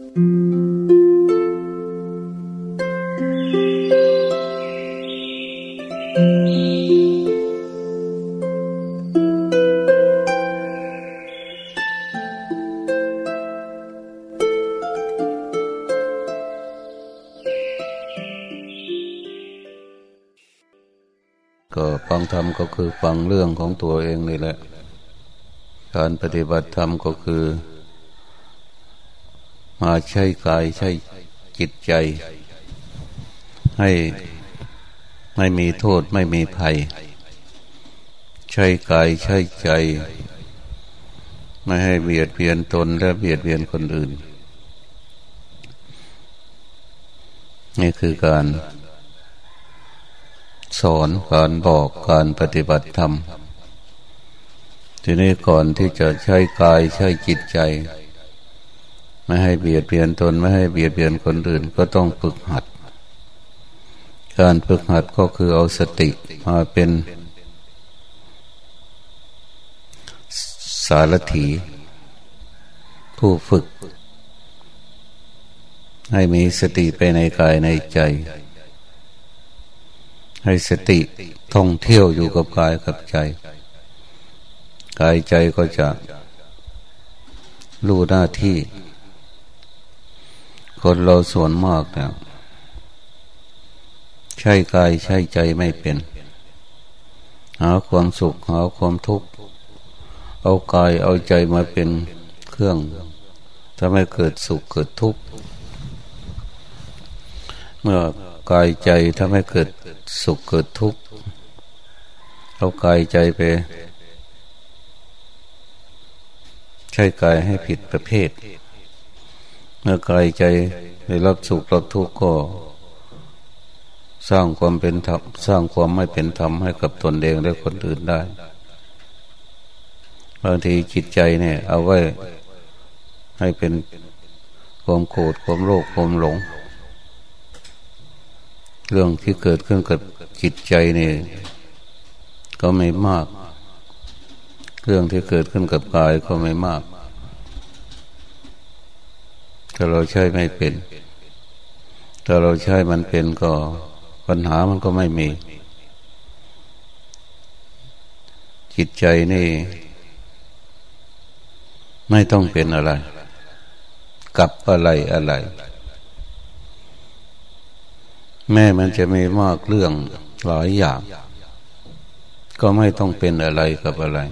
ก็ฟังธรรมก็คือฟังเรื่องของตัวเองนี่แหละการปฏิบัติธรรมก็คือมาใช้กายใช้จิตใจให้ไม่มีโทษไม่มีภัยใช้กายใช้ใจไม่ให้เบียดเบียนตนและเบียดเบียนคนอื่นนี่คือการสอนการบอกการปฏิบัติธรรมทีนี้ก่อนที่จะใช้กายใช้จิตใจไม่ให้เบียดเบียนตนไม่ให้เบียดเบียนคนอื่นก็ต้องฝึกหัดการฝึกหัดก็คือเอาสติมาเป็นสารถีผู้ฝึกให้มีสติไปในกายในใจให้สติท่องเที่ยวอยู่กับกายกับใจกายใจก็จะรู้หน้าที่คนเราส่วนมากเนี่ยใช้กายใช้ใจไม่เป็นหาความสุขหาความทุกข์เอากายเอาใจมาเป็นเครื่องทำให้เกิดสุขเกิดทุกข์เมื่อกายใจทำให้เกิดสุขเกิดทุกข์เอากายใจไปใช้กายให้ผิดประเภทเมื่อกายใจได้รับสุขรับทุกข์ก็สร้างความเป็นธรรมสร้างความไม่เป็นธรรมให้กับตนเองและคนอื่นได้บางทีจิตใจเนี่ยเอาไว้ให้เป็นความโกรธความโลภความหลงเรื่องที่เกิดขึ้นกับจิตใจนี่ก็ไม่มากเรื่องที่เกิดขึ้นกับกายก็ไม่มากถ้าเราใช้ไม่เป็นถ้าเราใช้มันเป็นก็ปัญหามันก็ไม่มีจิตใจนี่ไม่ต้องเป็นอะไรกับอะไรแม้มันจะมีมากเรื่องหลายอย่างก็ไม่ต้องเป็นอะไรกับอะไร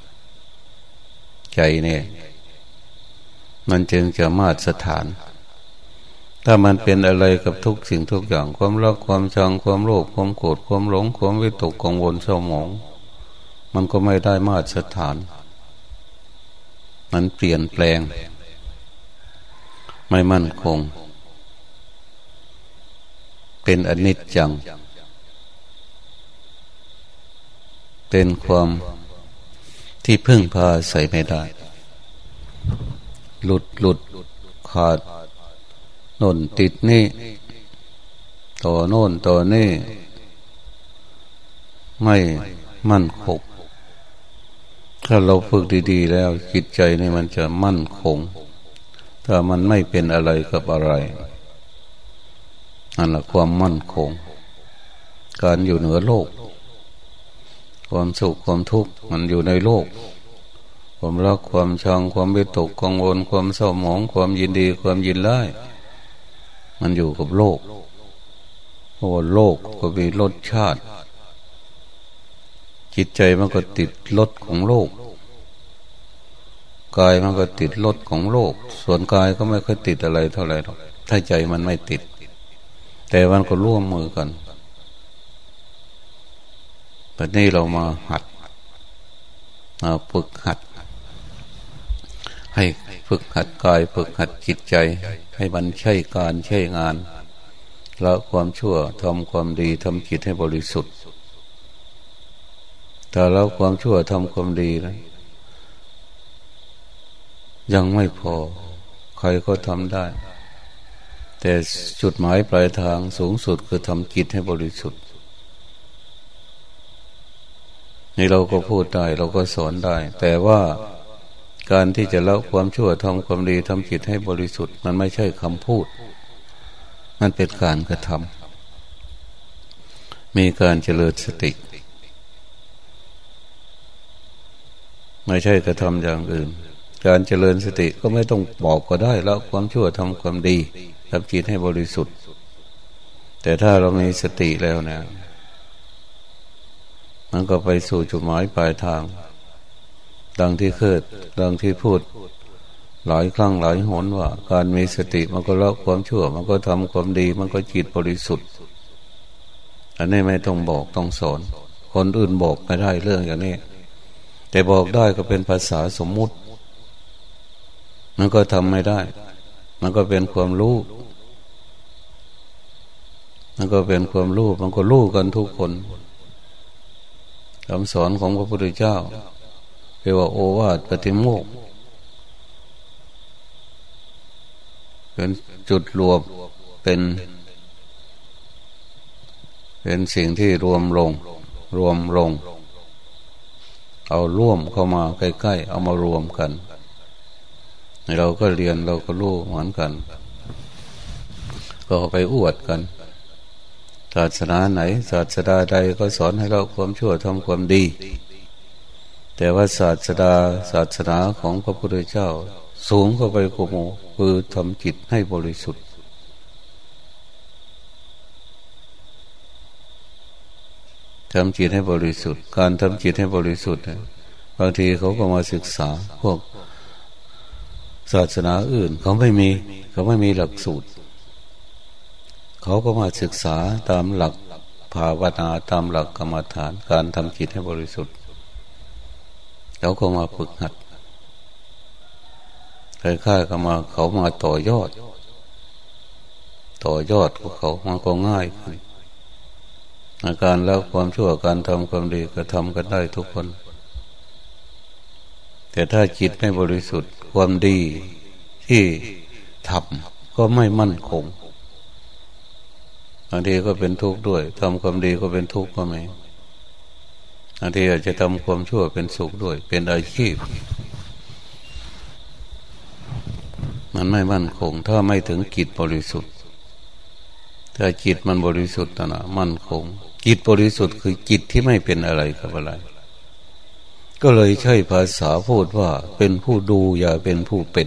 ใจเนี่ยมันจึงจะมาตรฐานถ้ามันเป็นอะไรกับทุกสิ่งทุกอย่างความรักความชังความโลภความโกรธความหลงความวิตกกังวลเศร้าหมองมันก็ไม่ได้มาตรฐานมันเปลี่ยนแปลงไม่มั่นคงเป็นอนิจจังเป็นความที่พึ่งพาใส่ไม่ได้หลุดขาดโน่นติดนี่ต่อโน่นต่อนี่ไม่มั่นคงถ้าเราฝึกดีๆแล้วจิตใจนี่มันจะมั่นคงถ้ามันไม่เป็นอะไรกับอะไรนั่นแหละความมั่นคงการอยู่เหนือโลกความสุขความทุกข์มันอยู่ในโลกความรักความชังความวิตกกังวลความเศร้าหมองความยินดีความยินร้ายมันอยู่กับโลกเพราะว่าโลกก็มีรสชาติจิตใจมันก็ติดรสของโลกกายมันก็ติดรสของโลกส่วนกายก็ไม่ค่อยติดอะไรเท่าไหร่หรอกถ้าใจมันไม่ติดแต่มันก็ร่วมมือกันตอนนี้เรามาหัดมาฝึกหัดให้ฝึกหัดกายฝึกหัดจิตใจให้มันใช่การใช่งานละความชั่วทำความดีทำจิตให้บริสุทธิ์แต่ละความชั่วทำความดีนะยังไม่พอใครก็ทำได้แต่จุดหมายปลายทางสูงสุดคือทำจิตให้บริสุทธิ์นี่เราก็พูดได้เราก็สอนได้แต่ว่าการที่จะละความชั่วทำความดีทำจิตให้บริสุทธิ์มันไม่ใช่คำพูดมันเป็นการกระทำมีการเจริญสติไม่ใช่กระทำอย่างอื่นการเจริญสติก็ไม่ต้องบอกก็ได้ละความชั่วทำความดีทำจิตให้บริสุทธิ์แต่ถ้าเรามีสติแล้วเนี่ยมันก็ไปสู่จุดหมายปลายทางดังที่พูดหลายครั้งหลายหนว่าการมีสติมันก็ละความชั่วมันก็ทำความดีมันก็จิตบริสุทธิ์อันนี้ไม่ต้องบอกต้องสอนคนอื่นบอกไม่ได้เรื่องอย่างนี้แต่บอกได้ก็เป็นภาษาสมมุติมันก็ทำไม่ได้มันก็เป็นความรู้มันก็เป็นความรู้มันก็รู้กันทุกคนคำสอนของพระพุทธเจ้าเรียกว่าโอวาทปฏิโมกข์เป็นจุดรวมเป็นสิ่งที่รวมลงเอาร่วมเข้ามาใกล้ๆเอามารวมกันเราก็เรียนเราก็รู้เหมือนกันก็ไปอวดกันศาสนาไหนศาสดาใดก็สอนให้เราความชั่วทำความดีแต่ว่าศาสนาของพระพุทธเจ้าสูงเข้าไปกว่าหมู่คือทำจิตให้บริสุทธิ์ทำจิตให้บริสุทธิ์การทำจิตให้บริสุทธิ์บางทีเขาก็มาศึกษาพวกศาสนาอื่นเขาไม่มีหลักสูตรเขาก็มาศึกษาตามหลักภาวนาตามหลักกรรมฐานการทำจิตให้บริสุทธิ์เขาก็มาฝึกหัดคล้ายๆกับเขามาต่อยอดของเขามันก็ง่ายขึ้นอาการแล้วความชั่วการทำความดีก็ทำกันได้ทุกคนแต่ถ้าจิตไม่บริสุทธิ์ความดีที่ทำก็ไม่มั่นคงบางทีก็เป็นทุกข์ด้วยทำความดีก็เป็นทุกข์ก็มีบางทีอาจจะทำความชั่วเป็นสุขด้วยเป็นอาชีพมันไม่มั่นคงถ้าไม่ถึงจิตบริสุทธิ์ถ้าจิตมันบริสุทธิ์นะมั่นคงจิตบริสุทธิ์คือจิตที่ไม่เป็นอะไรกับอะไรก็เลยใช้ภาษาพูดว่าเป็นผู้ดูอย่าเป็นผู้เป็น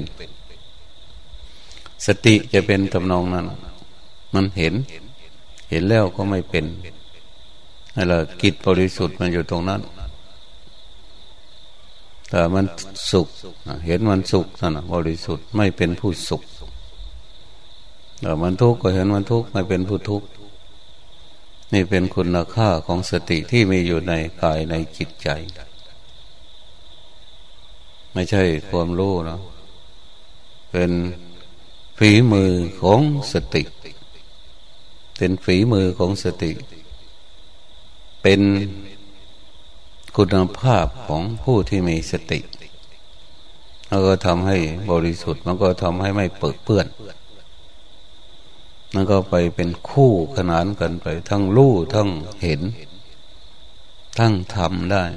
สติจะเป็นทำนองนั้นมันเห็นแล้วก็ไม่เป็นอะไรจิตบริสุทธิ์มันอยู่ตรงนั้นแต่มันสุขเห็นมันสุขนั่นบริสุทธิ์ไม่เป็นผู้สุขแต่มันทุกข์ก็เห็นมันทุกข์ไม่เป็นผู้ทุกข์นี่เป็นคุณค่าของสติที่มีอยู่ในกายในจิตใจไม่ใช่ความรู้นะเป็นฝีมือของสติเป็นฝีมือของสติเป็นคุณภาพของผู้ที่มีสติแล้วก็ทำให้บริสุทธิ์มันก็ทำให้ไม่เปื้อนมันก็ไปเป็นคู่ขนานกันไปทั้งรู้ทั้งเห็นทั้งทำได้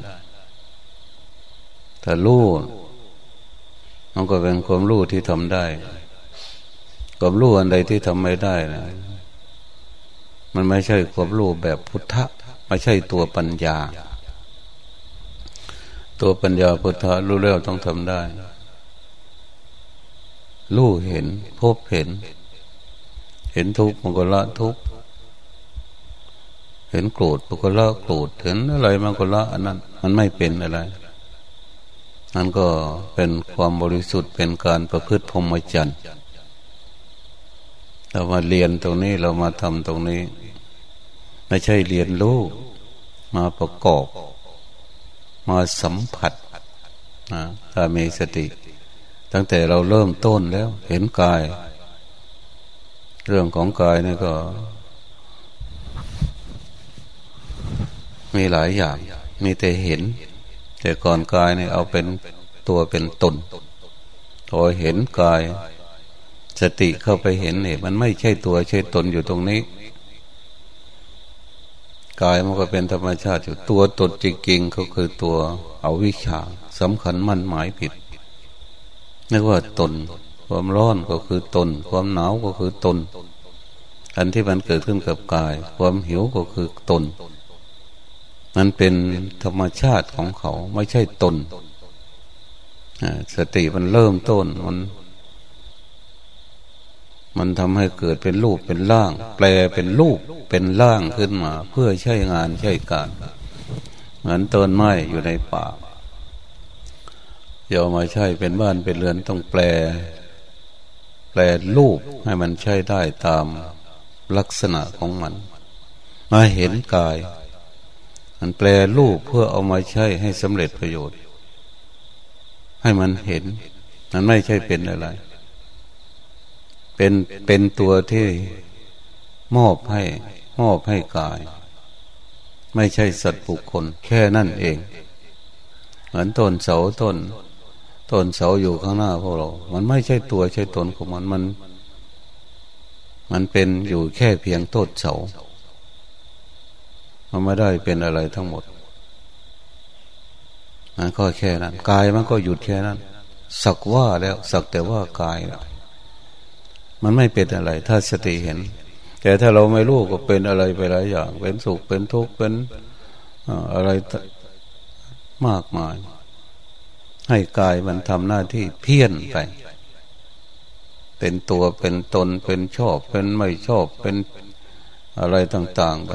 ถ้ารู้มันก็เป็นความรู้ที่ทำได้ความรู้อันใดที่ทำไม่ได้นะมันไม่ใช่ความรู้แบบพุทธะไม่ใช่ตัวปัญญาพุทธะรู้แล้วต้องทำได้รู้เห็นพบเห็นทุกข์มันก็ละทุกข์เห็นโกรธมันก็ละโกรธเห็นอะไรมันก็ละอันนั้นมันไม่เป็นอะไรนั่นก็เป็นความบริสุทธิ์เป็นการประพฤติพรหมจรรย์เรามาเรียนตรงนี้เรามาทำตรงนี้ไม่ใช่เรียนรู้มาประกอบมาสัมผัสถ้ามีสติตั้งแต่เราเริ่มต้นแล้วเห็นกายเรื่องของกายนี่ก็มีหลายอย่างมีแต่เห็นแต่ก่อนกายนี่เอาเป็นตัวเป็นตนพอเห็นกายสติเข้าไปเห็นนี่มันไม่ใช่ตัวใช่ตนอยู่ตรงนี้กายมันก็เป็นธรรมชาติอยู่ตัวตนจริงๆเขาคือตัวอวิชชาสำคัญมั่นหมายผิดเรียกว่าตนความร้อนก็คือตนความหนาวก็คือตนอันที่มันเกิดขึ้นกับกายความหิวก็คือตนมันเป็นธรรมชาติของเขาไม่ใช่ตนสติมันเริ่มต้นมันทำให้เกิดเป็นรูปเป็นร่างแปลเป็นรูปเป็นร่างขึ้นมาเพื่อใช้งานใช้การเหมือนต้นไม้อยู่ในป่าอย่ามาใช้เป็นบ้านเป็นเรือนต้องแปลรูปให้มันใช้ได้ตามลักษณะของมันมาเห็นกายมันแปลรูปเพื่อเอามาใช้ให้สำเร็จประโยชน์ให้มันเห็นมันไม่ใช่เป็นอะไรเป็นตัวที่มอบให้กายไม่ใช่สัตว์บุคคลแค่นั่นเองเหมือนต้นเสาอยู่ข้างหน้าพวกเรามันไม่ใช่ตัวใช่ตนของมันเป็นอยู่แค่เพียงต้นเสามันไม่ได้เป็นอะไรทั้งหมดมันก็แค่นั้นกายมันก็หยุดแค่นั้นสักว่าแล้วสักแต่ว่ากายแล้วมันไม่เป็นอะไรถ้าสติเห็นแต่ถ้าเราไม่รู้ก็เป็นอะไรไปหลายอย่างเป็นสุขเป็นทุกข์เป็นอะไรมากมายให้กายมันทำหน้าที่เพี้ยนไปเป็นตัวเป็นตนเป็นชอบเป็นไม่ชอบเป็นอะไรต่างๆไป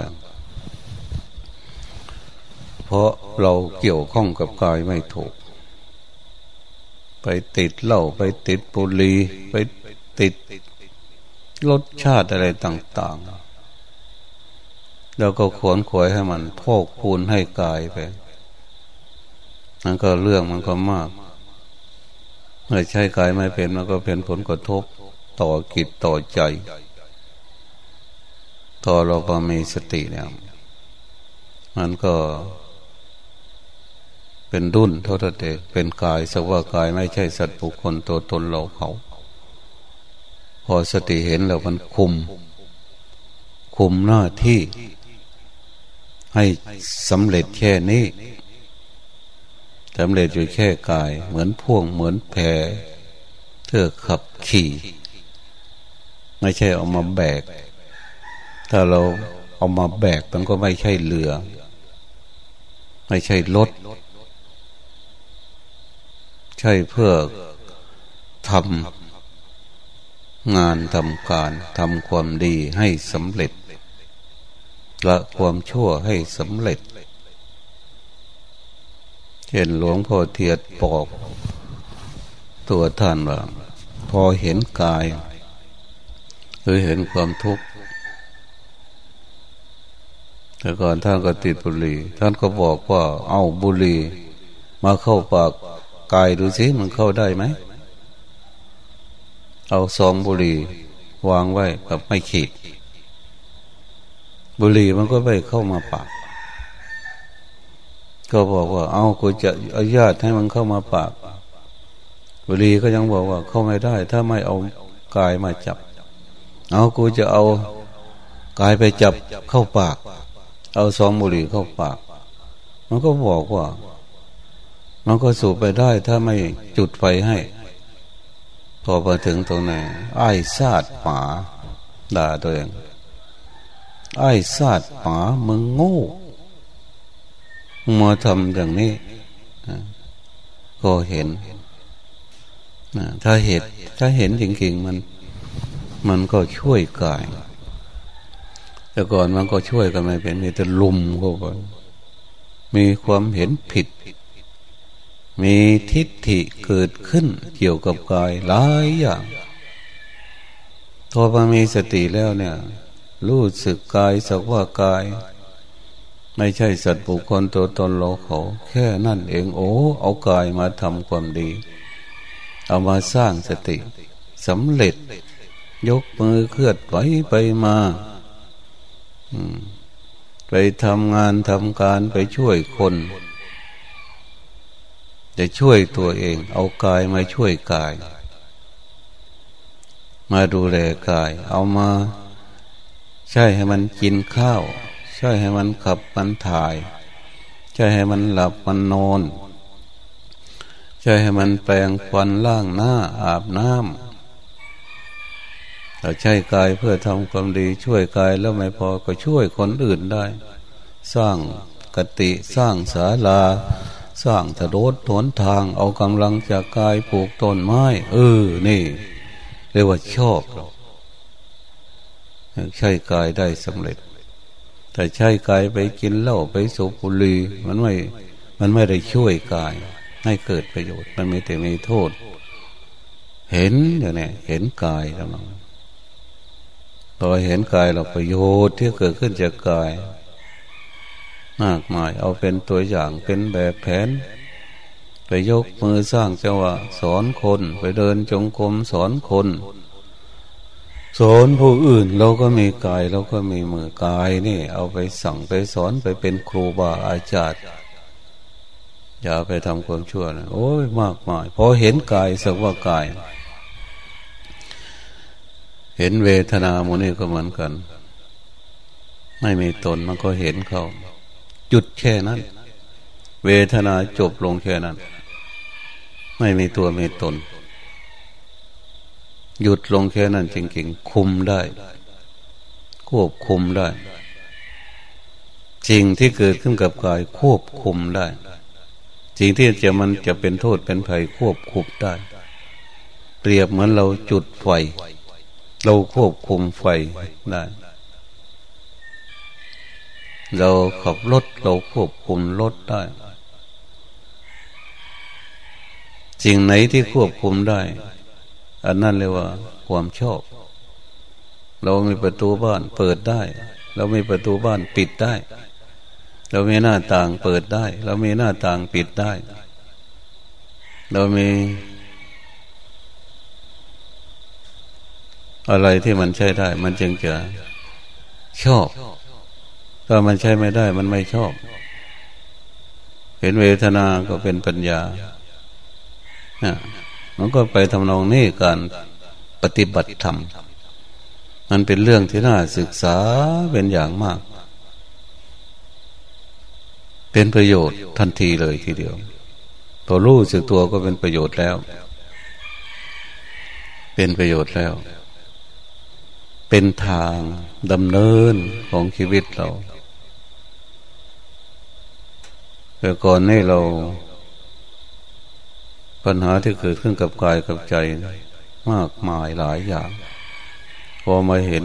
เพราะเราเกี่ยวข้องกับกายไม่ถูกไปติดเหล้าไปติดบุหรี่ไปติดรสชาติอะไรต่างๆแล้วก็ขวนขวายให้มันพอกพูนให้กายไปนั่นก็เรื่องมันก็มากเมื่อใช้กายไม่เป็นมันก็เป็นผลกระทบต่อจิตต่อใจต่อเราก็มีสติเนี่ยมันก็เป็นดุลเท่านั้นเองเป็นกายสักว่ากายไม่ใช่สัตว์บุคคลตัวตนเราเขาพอสติเห็นแล้วมันคุมหน้าที่ให้สำเร็จแค่นี้สำเร็จอยู่แค่กายเหมือนพ่วงเหมือนแพเพื่อขับขี่ไม่ใช่เอามาแบกถ้าเราเอามาแบกมันก็ไม่ใช่เรือไม่ใช่รถใช่เพื่อทำงานทำการทำความดีให้สำเร็จละความชั่วให้สำเร็จเช่นหลวงพ่อเทียนบอกตัวท่านว่าพอเห็นกายหรือเห็นความทุกข์แต่ก่อนท่านก็ติดบุหรี่ท่านก็บอกว่าเอาบุหรี่มาเข้าปากกายดูสิมันเข้าได้ไหมเอาซองบุหรี่วางไว้แบบไม่ขีดบุหรี่มันก็ไม่เข้ามาปากก็บอกว่าเอากูจะอนุญาตให้มันเข้ามาปากบุหรี่ก็ยังบอกว่าเข้าไม่ได้ถ้าไม่เอากายมาจับเอากูจะเอากายไปจับเข้าปากเอาซองบุหรี่เข้าปากมันก็บอกว่ามันก็สูบไปได้ถ้าไม่จุดไฟให้พอมาถึงตรงไหนไอ้ซาดหมาด่าตัวเองไอ้ซาดหมามึงโง่มาทำอย่างนี้ก็เห็นถ้าเห็นจริงๆมันก็ช่วยกายแต่ก่อนมันก็ช่วยกันไม่เป็นมีแต่ลุมเข้าไปมีความเห็นผิดมีทิฏฐิเกิดขึ้นเกี่ยวกับกายหลายอย่างพอมามีสติแล้วเนี่ยรู้สึกกายสักว่ากายไม่ใช่สัตว์บุคคลตัวตนเราเขาแค่นั่นเองโอ้เอากายมาทำความดีเอามาสร้างสติสำเร็จยกมือเคลื่อนไหวไปมาไปทำงานทำการไปช่วยคนจะช่วยตัวเองเอากายมาช่วยกายมาดูแลกายเอามาใช่ให้มันกินข้าวใช่ให้มันขับมันถ่ายใช่ให้มันหลับมันนอนใช่ให้มันแปรงฟันล้างหน้าอาบน้ำเราใช้กายเพื่อทำความดีช่วยกายแล้วไม่พอก็ช่วยคนอื่นได้สร้างกติสร้างศาลาสร้างถนนหนทางเอากำลังจากกายปลูกต้นไม้นี่เรียกว่าชอบใช้กายได้สำเร็จแต่ใช้กายไปกินเหล้าไปสูบบุหรี่มันไม่ได้ช่วยกายให้เกิดประโยชน์มันมีแต่มีโทษเห็นอย่างนี้เห็นกายแล้วพอเห็นกายเราประโยชน์ที่เกิดขึ้นจากกายมากมายเอาเป็นตัวอย่างเป็นแบบแผนไปยกมือสร้างจังหวะสอนคนไปเดินจงกรมสอนคนสอนผู้อื่นเราก็มีกายเราก็มีมือกายนี่เอาไปสั่งไปสอนไปเป็นครูบาอาจารย์อย่าไปทำความชั่วนะโอ้ยมากมายพอเห็นกายสักว่ากายเห็นเวทนาโมนี่ก็เหมือนกันไม่มีตนมันก็เห็นเขาหยุดแค่นั้นเวทนาจบลงแค่นั้นไม่มีตัวมีตนหยุดลงแค่นั้นจริงๆคุมได้ควบคุมได้สิ่งที่เกิดขึ้นกับกายควบคุมได้สิ่งที่มันจะเป็นโทษเป็นภัยควบคุมได้เปรียบเหมือนเราจุดไฟเราควบคุมไฟได้เราขับรถเราควบคุมรถได้สิ่งไหนที่ควบคุมได้อันนั้นเรียกว่าความชอบเรามีประตูบ้านเปิดได้เรามีประตูบ้านปิดได้เรามีหน้าต่างเปิดได้เรามีหน้าต่างปิดได้เรามีอะไรที่มันใช้ได้มันจึงจะชอบถ้ามันใช้ไม่ได้มันไม่ชอบเห็นเวทนาก็เป็นปัญญามันก็ไปทำนองนี้การปฏิบัติธรรมมันเป็นเรื่องที่น่าศึกษาเป็นอย่างมากเป็นประโยชน์ทันทีเลยทีเดียวตัวรู้สึกตัวก็เป็นประโยชน์แล้วเป็นประโยชน์แล้วเป็นทางดำเนินของชีวิตเราแต่ก่อนนี้เราปัญหาที่เกิดขึ้นกับกายกับใจมากมายหลายอย่างพอมาเห็น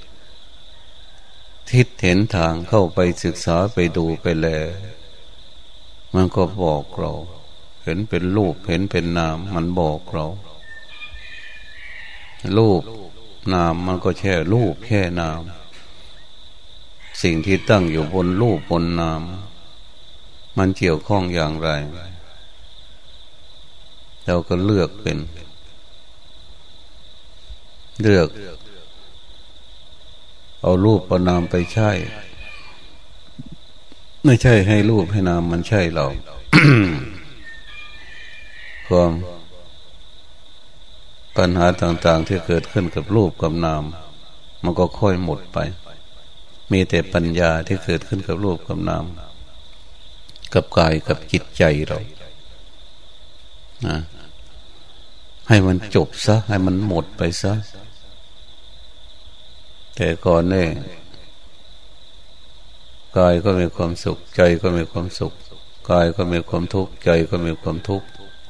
ทิศเห็นทางเข้าไปศึกษาไปดูไปแลมันก็บอกเราเห็นเป็นรูปเห็นเป็นนามมันบอกเรารูปนามมันก็แค่รูปแค่นามสิ่งที่ตั้งอยู่บนรูปบนนามมันเกี่ยวข้องอย่างไรเราก็เลือกเอารูปเอานามไปใช้ไม่ใช่ให้รูปให้นามมันใช่เรา ความปัญหาต่างๆที่เกิดขึ้นกับรูปกับนามมันก็ค่อยหมดไปมีแต่ปัญญาที่เกิดขึ้นกับรูปกับนามกับกายกับจิตใจเราให้มันจบซะให้มันหมดไปซะแต่ก่อนเนี่ยกายก็มีความสุขใจก็มีความสุขกายก็มีความทุกข์ใจก็มีความทุกข์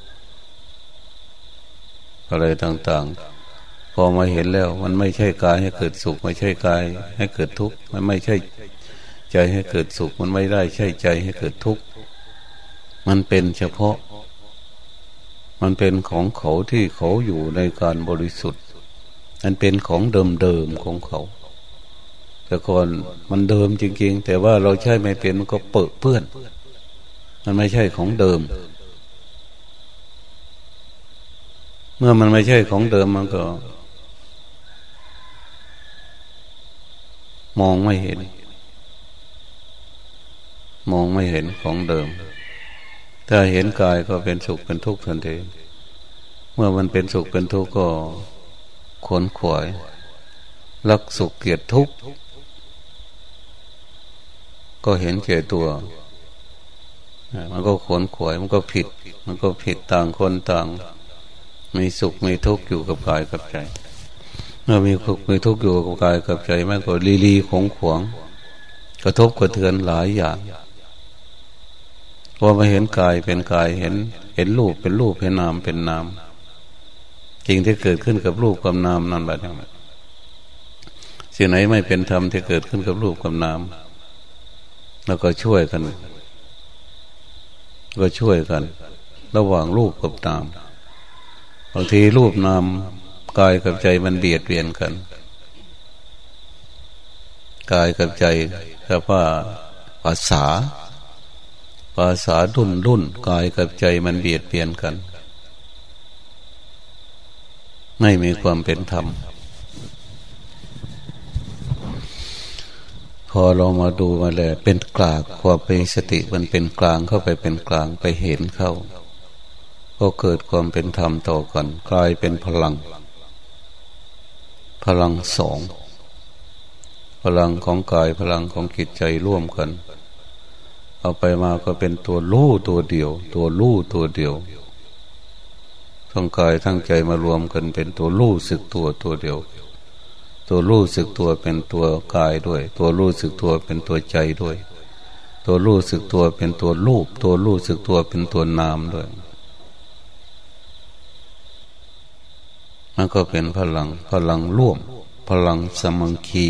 อะไรต่างๆพอมาเห็นแล้วมันไม่ใช่กายให้เกิดสุขไม่ใช่กายให้เกิดทุกข์มันไม่ใช่ใจให้เกิดสุขมันไม่ได้ใช่ใจให้เกิดทุกข์มันเป็นเฉพาะมันเป็นของเขาที่เขาอยู่ในการบริสุทธิ์มันเป็นของเดิมๆของเขาแต่ก่อนมันเดิมจริงๆแต่ว่าเราใช้ไม่เป็นมันก็เปื้อนเปื้อนมันไม่ใช่ของเดิมเมื่อมันไม่ใช่ของเดิมมันก็มองไม่เห็นของเดิมถ้าเห็นกายก็เป็นสุขเป็นทุกข์ทันทีเมื่อมันเป็นสุขเป็นทุกข์ก็ขวนขวายรักสุขเกลียดทุกข์ก็เห็นแก่ตัวมันก็ขวนขวายมันก็ผิดต่างคนต่างมีสุขมีทุกข์อยู่กับกายกับใจเมื่อมีสุขมีทุกข์อยู่กับกายกับใจมันก็ลีของขวางกระทบกระเทือนหลายอย่างพอมาเห็นกายเป็นกายเห็นรูปเป็นรูปเห็นนามเป็นนามจริงที่เกิดขึ้นกับรูปกับนามนั่นแบบนี้สิ่งไหนไม่เป็นธรรมที่เกิดขึ้นกับรูปกับนามแล้วก็ช่วยกันระหว่างรูปกับนามบางทีรูปนามกายกับใจมันเบียดเบียนกันกายกับใจแต่ว่าภาษารุ่นกายกับใจมันเบียดเบียนกันไม่มีความเป็นธรรมพอเรามาดูมาแล้วเป็นกลางความเป็นสติมันเป็นกลางเข้าไปเป็นกลางไปเห็นเข้าก็เกิดความเป็นธรรมต่อกันกลายเป็นพลังสองพลังของกายพลังของจิตใจร่วมกันเอาไปมาก็เป็นตัวรู้ตัวเดียวทั้งกายทั้งใจมารวมกันเป็นตัวรู้สึกตัวเดียวตัวรู้สึกตัวเป็นตัวกายด้วยตัวรู้สึกตัวเป็นตัวใจด้วยตัวรู้สึกตัวเป็นตัวรูปตัวรู้สึกตัวเป็นตัวนามด้วยมันก็เป็นพลังร่วมพลังสมังคี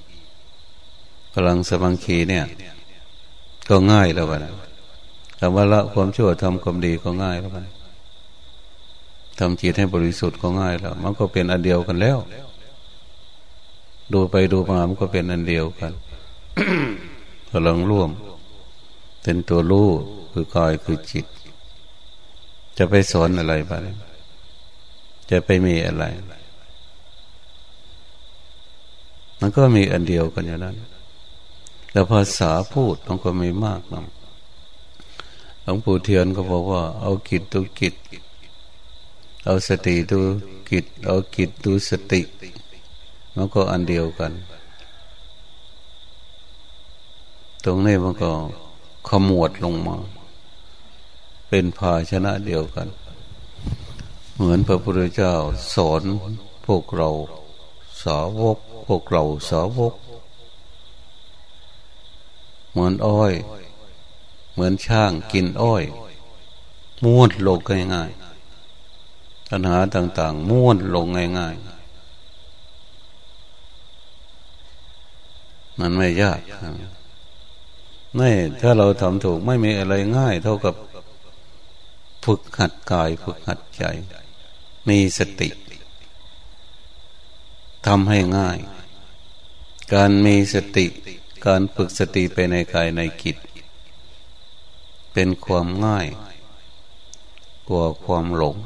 เนี่ยก็ง่ายแล้วนะแต่ว่าละความชั่วทำความดีก็ง่ายแล้วนะทำจิตให้บริสุทธิ์ก็ง่ายแล้วมันก็เป็นอันเดียวกันแล้วดูไปดูมามันก็เป็นอันเดียวกัน พลังร่วมเป็นตัวรู้คือกายคือจิตจะไปสอนอะไรบ้างจะไปมีอะไรมันก็มีอันเดียวกันอย่างนั้นแล้วภาษาพูดมันก็ไม่มากนะหลวงปู่เทียนก็บอกว่าเอาจิตดูจิตเอาสติดูจิตเอาจิตดูสติมันก็อันเดียวกันตรงนี้มันก็ขมวดลงมาเป็นภาชนะเดียวกันเหมือนพระพุทธเจ้าสอนพวกเราสาวกเหมือนอ้อยเหมือนช่างกินอ้อยม้วนลงง่ายๆปัญหาต่างๆม้วนลงง่ายๆมันไม่ยากนี่ถ้าเราทำถูกไม่มีอะไรง่ายเท่ากับฝึกหัดกายฝึกหัดใจมีสติทำให้ง่ายการมีสติการฝึกสติไปในกายในจิตเป็นความง่ายกว่าความหลง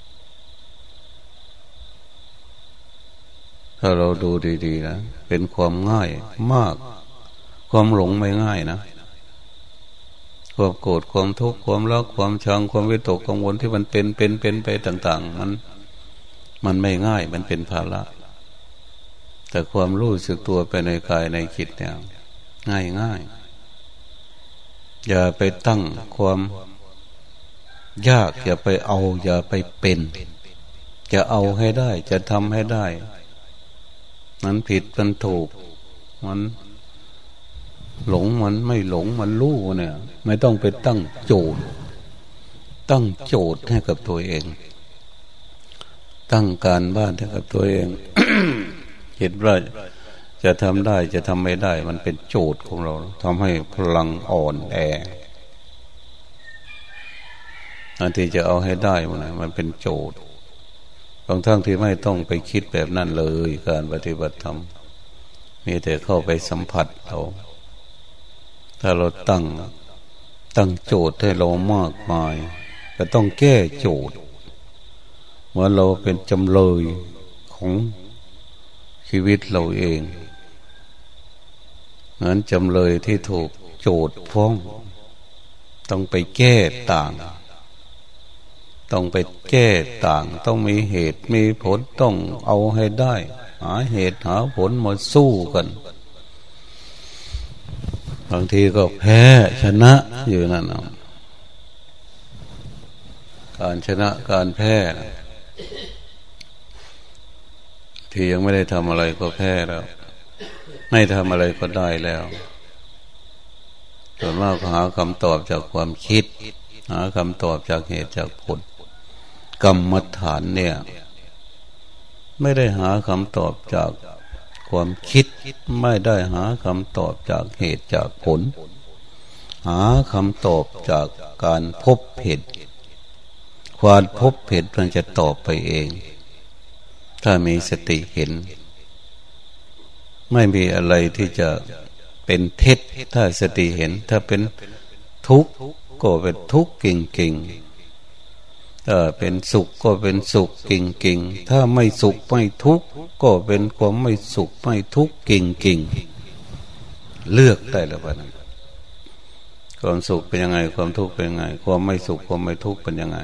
ถ้าเราดูดีๆนะเป็นความง่ายมากความหลงไม่ง่ายนะความโกรธความทุกข์ความรักความชังความวิตกกังวลที่มันเป็นไปต่างๆมันไม่ง่ายมันเป็นภาระแต่ความรู้สึกตัวไปในกายในจิตเนี่ยง่ายอย่าไปตั้งความยากอย่าไปเอาอย่าไปเป็นจะเอาให้ได้จะทำให้ได้มันผิดมันถูกมันหลงมันไม่หลงมันรู้เนี่ยไม่ต้องไปตั้งโจทย์ให้กับตัวเองตั้งการบ้านให้กับตัวเอง เห็นว่าจะทำได้จะทำไม่ได้มันเป็นโจทย์ของเราทำให้พลังอ่อนแออันที่จะเอาให้ได้มันเป็นโจทย์บางทั้งที่ไม่ต้องไปคิดแบบนั้นเลยการปฏิบัติธรรมมีแต่เข้าไปสัมผัสเอาถ้าเราตั้งโจทย์ให้เรามากมายก็ต้องแก้โจทย์ว่าเราเป็นจำเลยของชีวิตเราเองงั้นจำเลยที่ถูกโจทย์ฟ้องต้องไปแก้ต่างต้องมีเหตุมีผลต้องเอาให้ได้หาเหตุหาผลมาสู้กันบางทีก็แพ้ชนะอยู่นั่นการชนะการแพ้ที่ยังไม่ได้ทำอะไรก็แพ้แล้วไม่ทำอะไรก็ได้แล้วส่วนมากหาคำตอบจากความคิดหาคำตอบจากเหตุจากผลกรรมฐานเนี่ยไม่ได้หาคำตอบจากความคิดไม่ได้หาคำตอบจากเหตุจากผลหาคำตอบจากการพบเห็นความพบเห็นมันจะตอบไปเองถ้ามีสติเห็นไม่มีอะไรที่จะเป็นเท็จถ้าสติเห็นถ้าเป็นทุกข์ก็เป็นทุกข์เก่งๆถ้าเป็นสุขก็เป็นสุขเก่งๆถ้าไม่สุขไม่ทุกข์ก็เป็นความไม่สุขไม่ทุกข์เก่งๆเลือกได้แล้วบ้างความสุขเป็นยังไงความทุกข์เป็นยังไงความไม่สุขความไม่ทุกข์เป็นยังไง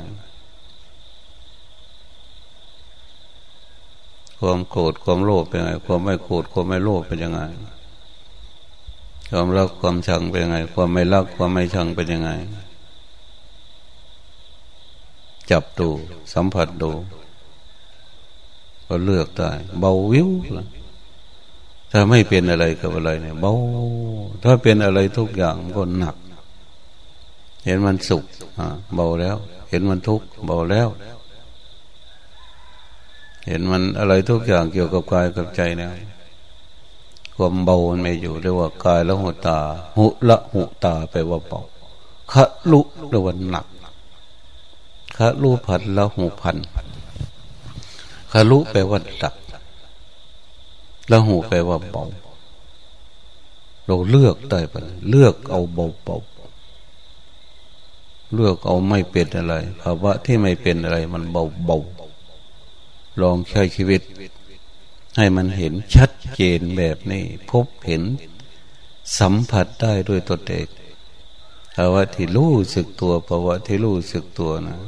ความโกรธความโลภเป็นยังไงความไม่โกรธความไม่โลภเป็นยังไงความรักความชังเป็นยังไงความไม่รักความไม่ชังเป็นยังไงจับดูสัมผัสดูก็เลือกได้เบาวิวถ้าไม่เป็นอะไรกับอะไรเนี่ยเบาถ้าเป็นอะไรทุกอย่างก็หนักเห็นมันสุขเบาแล้วเห็นมันทุกข์เบาแล้วเห็นมันอะไรทุกอย่างเกี่ยวกับกายกับใจเนี่ยความเบามันไม่อยู่เรียกว่ากายละหุตาหุละหุตาแปลว่าเบาคะลุแปลว่าหนักคะลุพันละหุพันคะลุแปลว่าดักละหุแปลว่าเบาเราเลือกได้ปะเลือกเอาเบาๆเลือกเอาไม่เป็นอะไรภาวะที่ไม่เป็นอะไรมันเบาๆลองใช้ชีวิตให้มันเห็นชัดเจนแบบนี้พบเห็นสัมผัสได้ด้วยตนเองภาวะที่รู้สึกตัวภาวะที่รู้สึกตัวนะ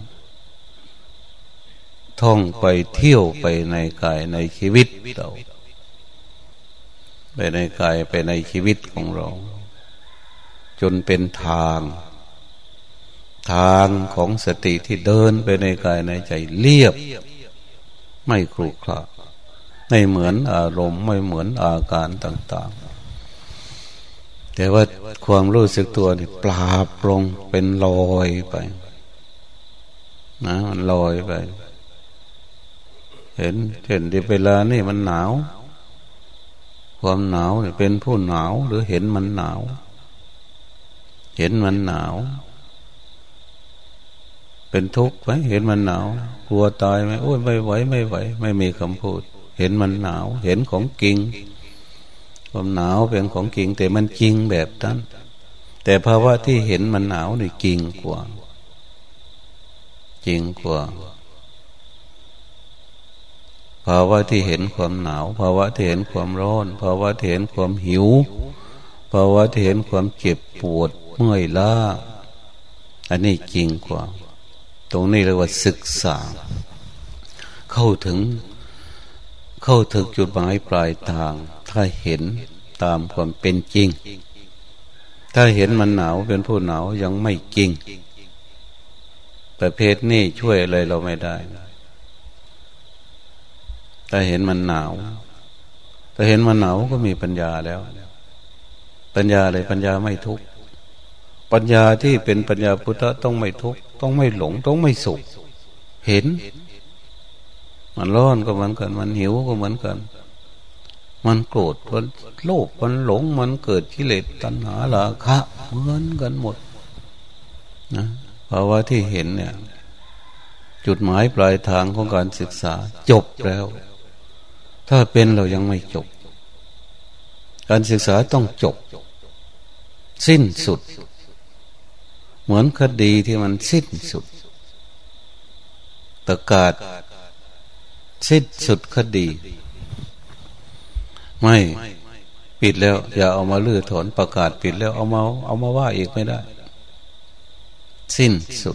ท่องไปเที่ยวไปในกายในชีวิตเราไปในกายไปในชีวิตของเราจนเป็นทางของสติที่เดินไปในกายในใจเรียบไม่ครุขระไม่เหมือนอารมณ์ไม่เหมือนอาการต่างๆแต่ว่าความรู้สึกตัวนี่ปราบลงเป็นลอยไปนะมันลอยไปเห็นที่เวลานี่มันหนาวความหนาวเนี่ยเป็นผู้หนาวหรือเห็นมันหนาวเห็นมันหนาวเป็นทุกข์ไหมเห็นมันหนาวกลัวตายไหมโอ้ยไม่ไหวไม่มีคำพูดเห็นมันหนาวเห็นของจริงความหนาวเป็นของจริงแต่มันจริงแบบนั้นแต่ภาวะที่เห็นมันหนาวนี่จริงกว่าภาวะที่เห็นความหนาวภาวะที่เห็นความร้อนภาวะที่เห็นความหิวภาวะที่เห็นความเจ็บปวดเมื่อยล้าอันนี้จริงกว่าตรงนี้เรียกว่าศึกษาเข้าถึงจุดหมายปลายทางถ้าเห็นตามความเป็นจริงถ้าเห็นมันหนาวเป็นผู้หนาวยังไม่จริงประเภทนี้ช่วยอะไรเราไม่ได้ถ้าเห็นมันหนาวถ้าเห็นมันหนาวก็มีปัญญาแล้วปัญญาอะไรปัญญาไม่ทุกข์ปัญญาที่เป็นปัญญาพุทธะต้องไม่ทุกข์ต้องไม่หลงต้องไม่สุขเห็นมันร้อนก็เหมือนกันมันหิวก็เหมือนกันมันโกรธมันโลภมันหลงมันเกิดกิเลสตัณหาราคะเหมือนกันหมดนะภาวะที่เห็นเนี่ยจุดหมายปลายทางของการศึกษาจบแล้วถ้าเป็นเรายังไม่จบการศึกษาต้องจบสิ้นสุดเหมือนคดีที่มันสิ้นสุดประกาศสิ้นสุดคดีไม่ปิดแล้วอย่าเอามาลื้อถอนประกาศปิดแล้วเอามาว่าอีกไม่ได้สิ้นสุด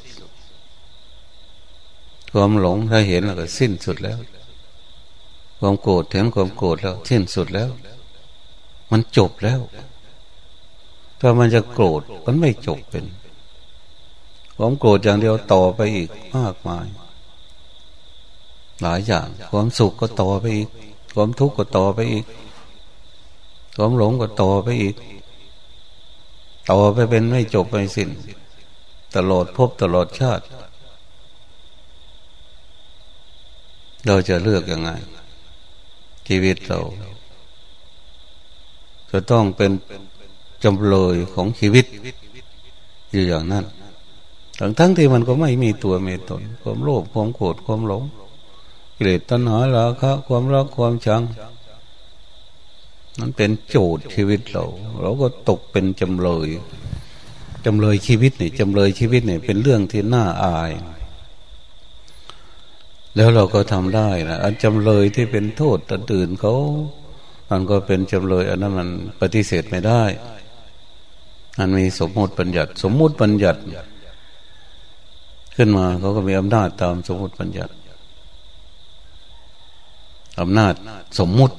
ความหลงถ้าเห็นแล้วก็สิ้นสุดแล้วความโกรธเห็นความโกรธแล้วสิ้นสุดแล้วมันจบแล้วถ้ามันจะโกรธมันไม่จบเป็นความโกรธอย่างเดียวต่อไปอีกมากมายหลายอย่างความสุขก็ต่อไปอีกความทุกข์ก็ต่อไปอีกความหลงก็ต่อไปอีกต่อไปเป็นไม่จบไม่สิ้นตลอดภพตลอดชาติเราจะเลือกยังไงชีวิตเราจะต้องเป็นจำเลยของชีวิตอยู่อย่างนั้นทั้งที่มันก็ไม่มีตัวมีตนความโลภความโกรธความหลงกิเลสตัณหาราคะความรักความชังมันเป็นโจทย์ชีวิตเราก็ตกเป็นจำเลยชีวิตนี่จำเลยชีวิตนี่เป็นเรื่องที่น่าอายแล้วเราก็ทำได้นะอันจำเลยที่เป็นโทษตันอื่นเขามันก็เป็นจำเลยอันนั้นมันปฏิเสธไม่ได้มันมีสมมติบัญญัติขึ้นมาเขาก็มีอำนาจตามสมมติบัญญัติอำนาจสมมุติ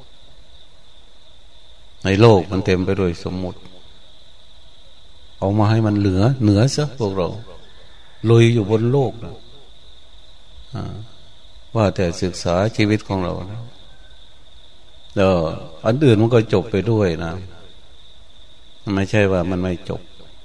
ในโลกมันเต็มไปด้วยสมมุติเอามาให้มันเหนือซะพวกเราลุยอยู่บนโลกนะว่าแต่ศึกษาชีวิตของเรานะแล้วอันอื่นมันก็จบไปด้วยนะไม่ใช่ว่ามันไม่จบ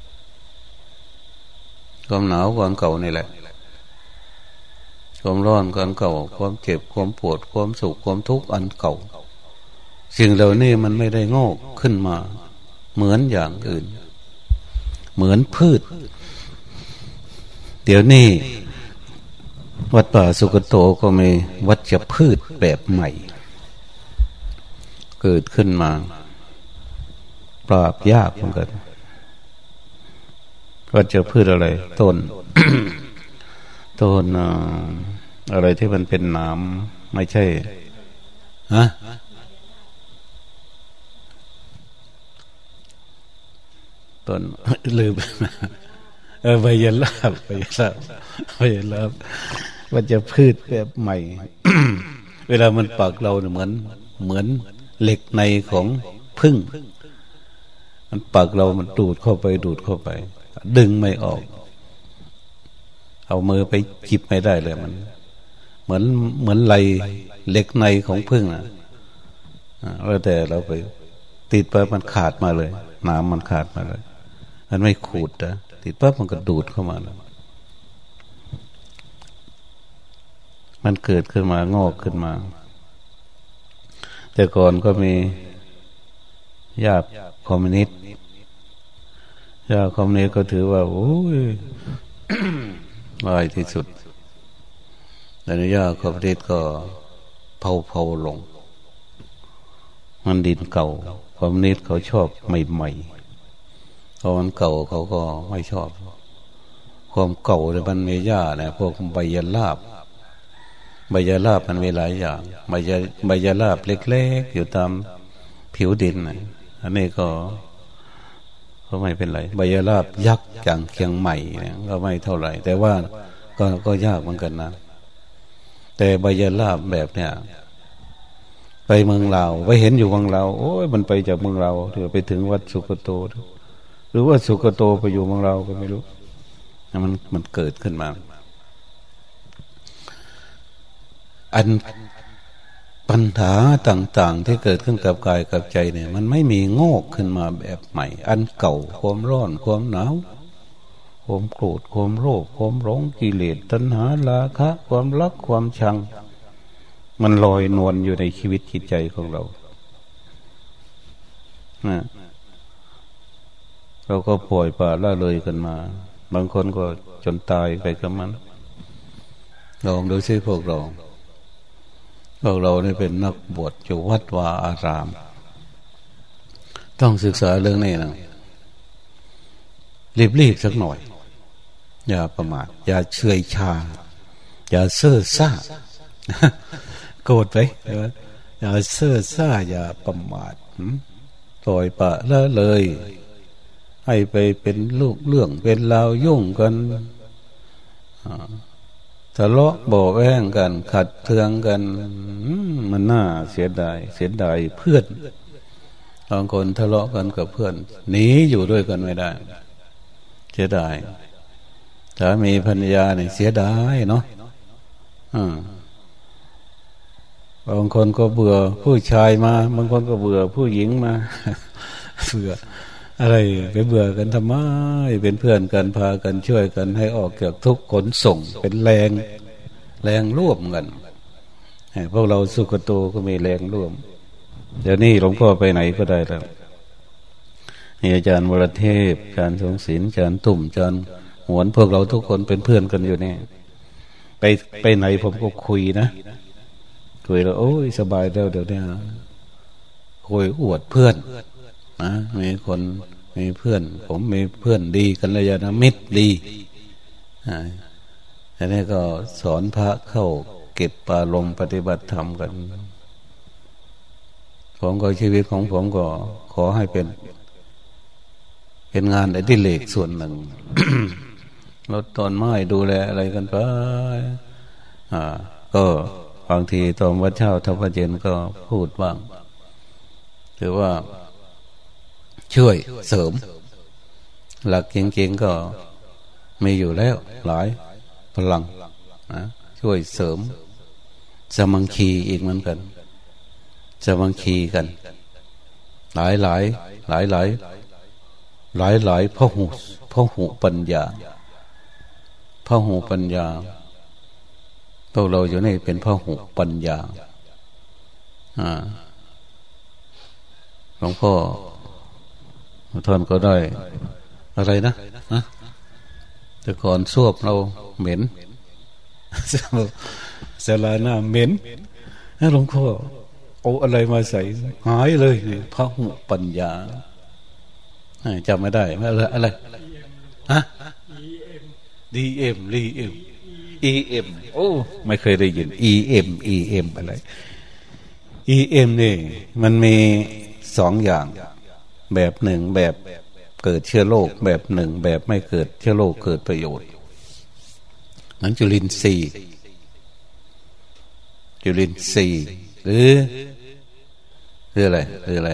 ความหนาวความเก่านี่แหละความร้อนความเก่าความเจ็บความปวดความสุขความทุกข์อันเก่าสิ่งเหล่านี้มันไม่ได้งอกขึ้นมาเหมือนอย่างอื่นเหมือนพืชเดี๋ยวนี้วัดป่าสุกโตก็มีวัชพืชแบบใหม่เกิดขึ้นมาปราบยากเหมือนกันวัชพืชอะไรต้น ต้นอะไรที่มันเป็นน้ำไม่ใช่ฮะต้นลืมใบยะลาบว่าจะพืชแบบใหม่ เวลามันปักเราเนี่ยเหมือนเหล็กในของผึ้งมันปักเรามันดูดเข้าไปดึงไม่ออกเอามือไปจิบไม่ได้เลยมันเหมือนไหลเหล็กในของผึ้งนะว่าแต่เราไปติดไปมันขาดมาเลยน้ำมันขาดมาเลยมันไม่ขูดนะติดปั๊บมันก็ดูดเข้ามาแล้วมันเกิดขึ้นมางอกขึ้นมาแต่ก่อนก็มีญาติคอมมิวนิสต์ก็ถือว่าโอ้ย วายที่สุดแต่ญาติคอมมิวนิสต์ก็เผาลงมันดินเก่าคอมมิวนิสต์เขาชอบใหม่ๆเพราะมันเก่าเขาก็ไม่ชอบความเก่าเนี่ยมันมีหญ้าเนี่ยพวกใบยะลาบมันมีหลายอย่างใบยะลาบเล็กๆอยู่ตามผิวดินนะอันนี้ก็ไม่เป็นไรใบยะลาบยักษ์อย่างเชียงใหม่เนี่ยก็ไม่เท่าไหร่แต่ว่าก็ยากเหมือนกันนะแต่ใบยะลาบแบบเนี่ยไปเมืองลาวไปเห็นอยู่เมืองลาวโอ้ยมันไปจากเมืองลาวถึงไปถึงวัดสุกโตหรือว่าสุกโตไปอยู่เมืองลาวก็ไม่รู้มันเกิดขึ้นมาอันปัญหาต่างๆที่เกิดขึ้นกับกายกับใจเนี่ยมันไม่มีงอกขึ้นมาแบบใหม่อันเก่าความร้อนความหนาวความโกรธความโลภความหลงกิเลสตัณหาราคะความรักความชังมันลอยนวลอยู่ในชีวิตจิตใจของเรานะเราก็ปล่อยปละละเลยกันมาบางคนก็จนตายไปกับมันลองดูซิพวกเรานี่เป็นนักบวชอยู่วัดวาอารามต้องศึกษาเรื่องนี้นะรีบสักหน่อยอย่าประมาทอย่าเฉยชาอย่าเซ่อซ่าโกรธไปอย่าเซ่อซ่าอย่าประมาทปล่อยปละละเลยให้ไปเป็นลูกเรื่องเป็นราวยุ่งกันทะเลาะเบาะแว้งกันขัดเทืองกันมันน่าเสียดายเพื่อนบางคนทะเลาะกันกับเพื่อนหนีอยู่ด้วยกันไม่ได้เสียดายสามีภรรยาเนี่ยเสียดายเนาะบางคนก็เบื่อผู้ชายมาบางคนก็เบื่อผู้หญิงมาเบื่ออะไรไปเบื่อกันทำไมเป็นเพื่อนกันพากันช่วยกันให้ออกจากทุกข์ขนส่งเป็นแรงร่วมกันพวกเราสุขโตก็มีแรงร่วมเดี๋ยวนี้หลวงพ่อไปไหนก็ได้แล้วนี่อาจารย์วรเทพอาจารย์ทรงศิลป์อาจารย์ตุ่มอาจารย์หวนพวกเราทุกคนเป็นเพื่อนกันอยู่นี่ไปไหนผมก็คุยนะคุยแล้วโอ้ยสบายแล้วเดี๋ยวนี้คุยอวดเพื่อนนะมีคนมีเพื่อนผมมีเพื่อนดีกันเลยนะมิตรดีอันนี้ก็สอนพระเข้าเก็บปาลมปฏิบัติธรรมกันผมก็ชีวิตของผมก็ขอให้เป็นงานอดิเรกส่วนหนึ่ง รดต้นไม้ดูแลอะไรกันไปก็บางทีตอนวัดเช้าทำวัดเย็นก็พูดบ้างถือว่าช่วยเสริมหลักจริงๆก็มีอยู่แล้วหลายพลังนะช่วยเสริมสามัคคีอีกเหมือนกันสามัคคีกันหลายพหุปัญญาพหุปัญญาพวกเราอยู่นี่เป็นพหุปัญญาหลวงพ่อท่านก็ได้อะไรนะแต่ก่อนสวบเราเหม็นเสลาหน้าเหม็นหลวงพ่อเอาอะไรมาใส่หายเลยพหุปัญญาจำไม่ได้อะไรDMโอ้ไม่เคยได้ยิน EM อะไร EM นี่มันมีสองอย่างแบบหนึ่งแบบเกิดเชื้อโรคแบบหนึ่งแบบไม่เกิดเชื้อโรคเกิดประโยชน์นั้นจุลินทรีย์หรืออะไร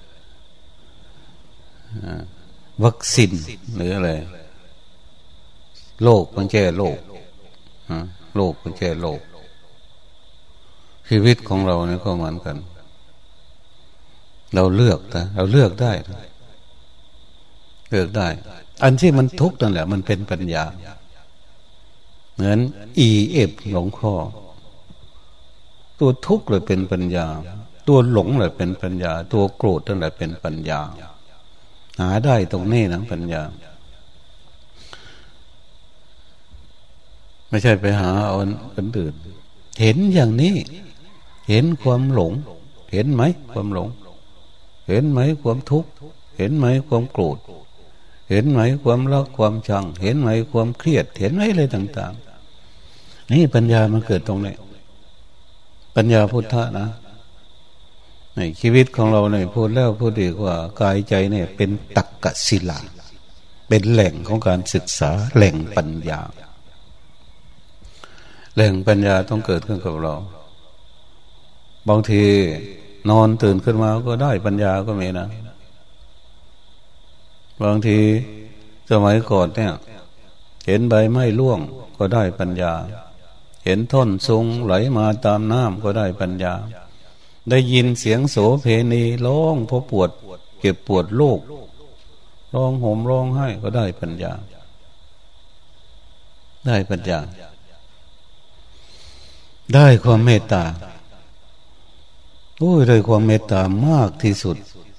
วัคซีนหรืออะไรโรคมันแก้โรคมันแก้โรคชีวิตของเราเนี่ยก็เหมือนกันเราเลือกนะเราเลือกได้อันที่มันทุกข์นั่นแหละมันเป็นปัญญาเหมือน EF หลงข้อตัวทุกข์เลยเป็นปัญญาตัวหลงเลยเป็นปัญญาตัวโกรธนั่นแหละเป็นปัญญาหาได้ตรงนี้นะปัญญาไม่ใช่ไปหาเอาคนอื่นเห็นอย่างนี้เห็นความหลงเห็นไหมความหลงเห็นไหมความทุกข์เห็นไหมความโกรธเห็นไหมความรักความชังเห็นไหมความเครียดเห็นไหมอะไรต่างๆนี่ปัญญามันเกิดตรงนี้ปัญญาพุทธะนะในชีวิตของเราเนี่ยพูดแล้วพูดอีกว่ากายใจเนี่ยเป็นตักกศิลาเป็นแหล่งของการศึกษาแหล่งปัญญาแหล่งปัญญาต้องเกิดขึ้นกับเราบางทีนอนตื่นขึ้นมาก็ได้ปัญญาก็มีนะบางทีสมัยก่อนเนี่ยเห็นใบไม้ร่วงก็ได้ปัญญาเห็นท่อนซุงไหลมาตามน้ำก็ได้ปัญญาได้ยินเสียงโสเพณีร้องเพราะปวดเก็บปวดโลกร้องห่มร้องไห้ก็ได้ปัญญาได้ความเมตตาได้ความเมตตามากที่สุด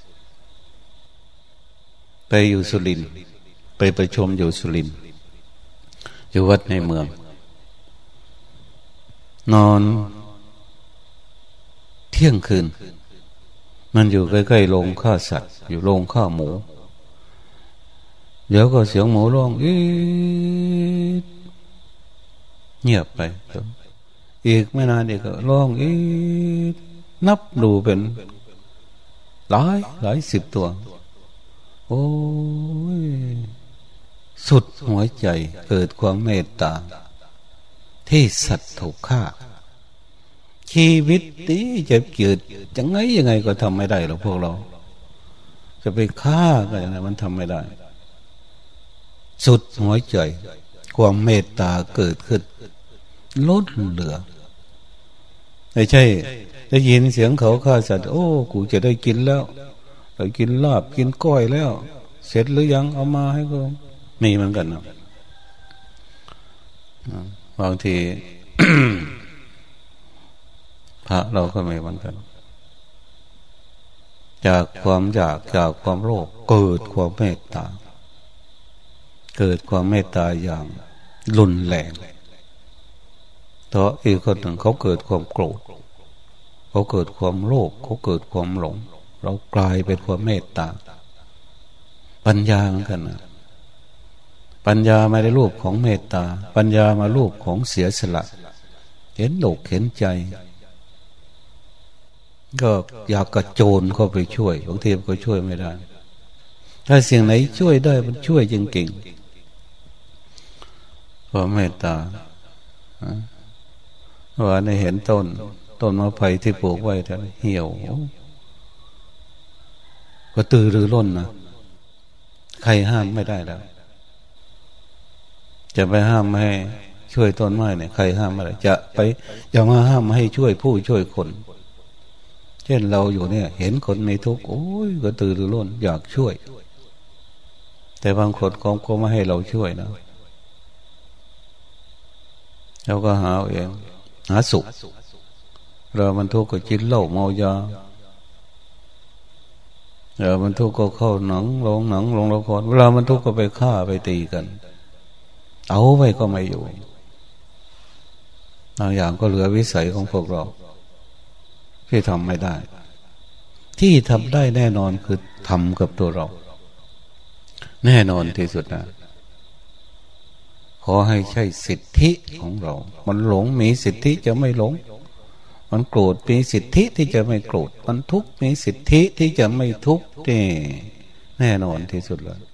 ไปอยู่สุรินทร์ไปประชุมอยู่สุรินทร์อยู่วัดในเมืองนอนเที่ยงคืนมันอยู่ใกล้ๆโรงฆ่าสัตว์อยู่โรงฆ่าหมูเดี๋ยวก็เสียงหมูร้องเงียบไปอีกไม่นานอีกก็ร้องนับดูเป็นหลายสิบตัวโอ้ยสุดหัวใจเกิดความเมตตาที่สัตว์ถูกฆ่าชีวิตนี้จะเกิดยังไงก็ทำไม่ได้หรอกพวกเราจะไปฆ่ากันนะมันทำไม่ได้สุดหัวใจความเมตตาเกิดขึ้นล้นเหลือไม่ใช่ได้ยินเสียงเขาฆ่าสัตว์โอ้กูจะได้กินแล้วได้กินลาบกินก้อยแล้วเสร็จหรือยังเอามาให้กูมีเหมือนกันนะบางที พระเราก็มีเหมือนกันจากความอยากจากความโลภเกิดความเมตตาเกิดความเมตตาอย่างรุนแรงเพราะอีกคนหนึ่งเขาเกิดความโกรธเขาเกิดความโลภเขาเกิดความหลงเรากลายเป็นความเมตตาปัญญาเหมือนกันนะปัญญาไม่ได้รูปของเมตตาปัญญามารูปของเสียสละเห็นอกเห็นใจก็อยากกระโจนเข้าไปช่วยบางทีมันก็ช่วยไม่ได้ถ้าสิ่งไหนช่วยได้มันช่วยจริงๆความเมตตาว่าในเห็นต้นมะไผ่ที่ปลูกไว้แต่เหี่ยวก็ตือรือร้นนะใครห้ามไม่ได้แล้วจะไปห้ามไม่ให้ช่วยต้นไม้เนี่ยใครห้ามไม่ได้จะมาห้ามไม่ให้ช่วยผู้ช่วยคนเช่นเราอยู่เนี่ยเห็นคนมีทุกข์โอ้ยก็ตือรือร้นอยากช่วยแต่บางคนก็ไม่ให้เราช่วยนะเราก็หาเองหาสุขเรามันทุกข์ก็กินเหล้าเมายามันทุกข์ก็เข้าหนังลงละครเวลามันทุกข์ก็ไปฆ่าไปตีกันเอาไว้ก็ไม่อยู่บางอย่างก็เหลือวิสัยของพวกเราที่ทำไม่ได้ที่ทำได้แน่นอนคือทำกับตัวเราแน่นอนที่สุดนะขอให้ใช่สิทธิของเรามันหลงมีสิทธิจะไม่หลงมันโกรธมีสิทธิที่จะไม่โกรธมันทุกข์มีสิทธิที่จะไม่ทุกข์นี่แน่นอนที่สุดเลย